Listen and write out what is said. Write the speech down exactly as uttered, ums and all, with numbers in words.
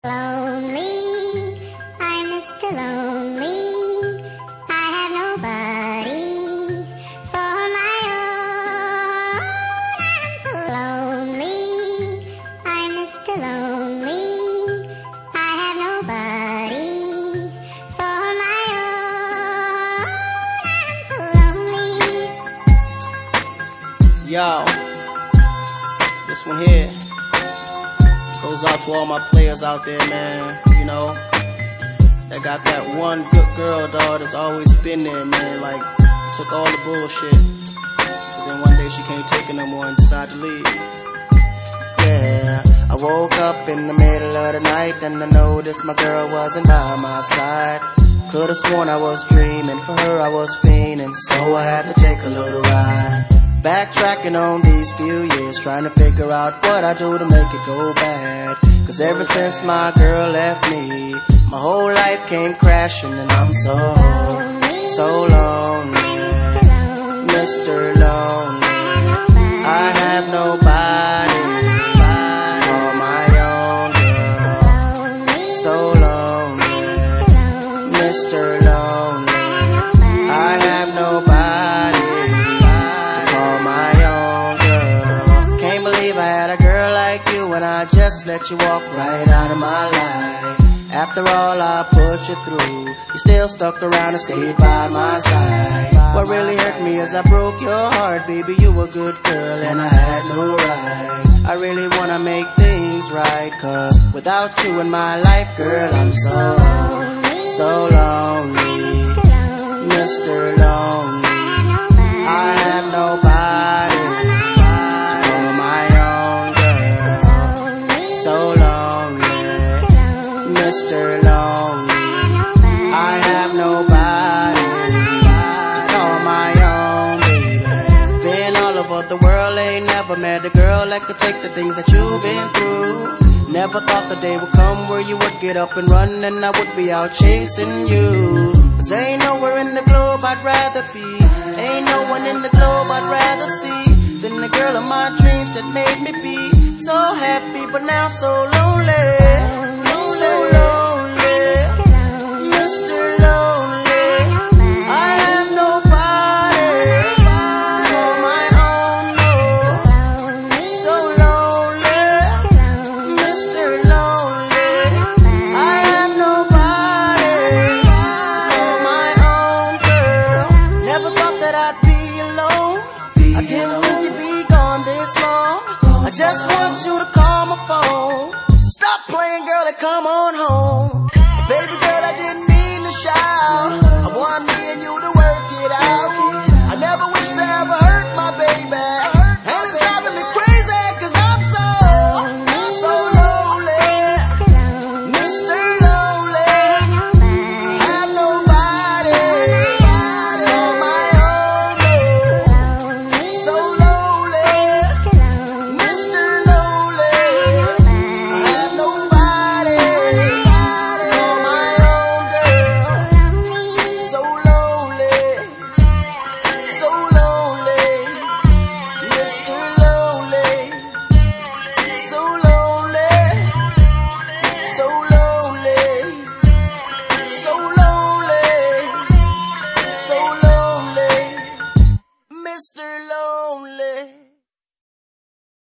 Lonely, I'm Mister Lonely. I have nobody for my own. I'm so lonely, I'm Mister Lonely. I have nobody for my own. I'm so lonely. Yo, this one here goes out to all my players out there, man, you know, that got that one good girl, dog, that's always been there, man, like, took all the bullshit, but then one day she can't take it no more and decided to leave. Yeah, I woke up in the middle of the night and I noticed my girl wasn't by my side. Could've sworn I was dreaming, for her I was fiending, so I had to take a little ride. Backtracking on these few years, trying to figure out what I do to make it go bad. Cause ever since my girl left me, my whole life came crashing and I'm so, so lonely, Mister Lonely. I have nobody to call my own girl. So lonely, Mister Lonely. I have nobody when I just let you walk right out of my life. After all I put you through, you still stuck around and stayed by my side. What really hurt me is I broke your heart, baby, you a good girl and I had no right. I really wanna make things right, cause without you in my life, girl, I'm so, so lonely, Mister Lonely. I have nobody Mister Lonely. I have nobody to call my own, baby. Been all over the world, ain't never met a girl that could take the things that you've been through. Never thought the day would come where you would get up and run and I would be out chasing you. Cause ain't nowhere in the globe I'd rather be, ain't no one in the globe I'd rather see than the girl of my dreams that made me be so happy but now so lonely. So lonely, Mister Lonely. I have nobody to call my own, no. So lonely, Mister Lonely. I have nobody to call my own, girl. Never thought that I'd be alone. I didn't think you'd be gone this long. I just want you to call my phone. Stop playing, girl, and come on home. Baby girl,